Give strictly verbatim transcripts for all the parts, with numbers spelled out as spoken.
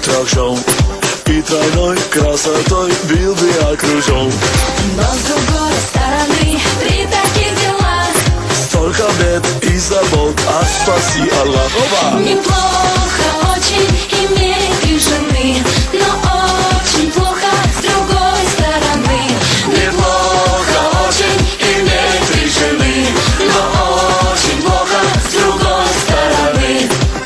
трех жен и тройной красотой был бы окружен. Но с другой стороны, при таких делах столько бед и забот, а спаси Аллах. Оба! Неплохо очень иметь три жены, но очень плохо с другой стороны. Неплохо очень иметь три жены, но очень плохо с другой стороны.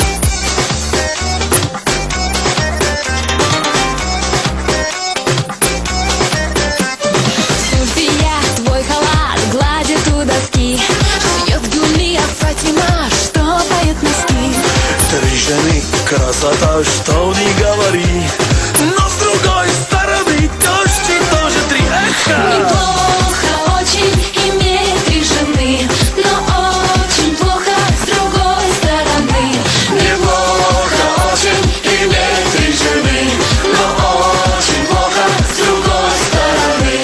Суфия свой халат гладит у доски, шьет Гюлия Фатима, что поет носки. Три жены, красота, что не говори, но с другой стороны точно тоже три. Эха! Неплохо очень иметь три жены, но очень плохо с другой стороны. Неплохо очень иметь три жены, но очень плохо с другой стороны.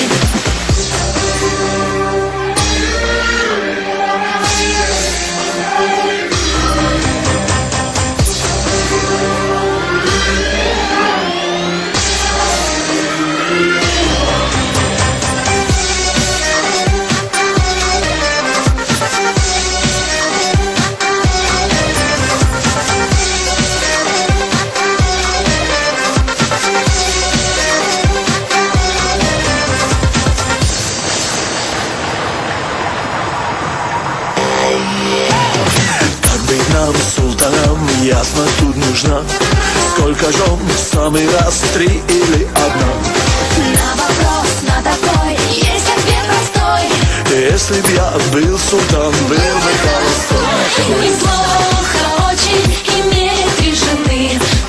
Как быть нам, султанам, ясно тут нужна. Сколько жен, в самый раз три или одна? На вопрос, на такой, есть ответ простой. Если б я был султан, был бы холостой. Неплохо очень иметь три жены,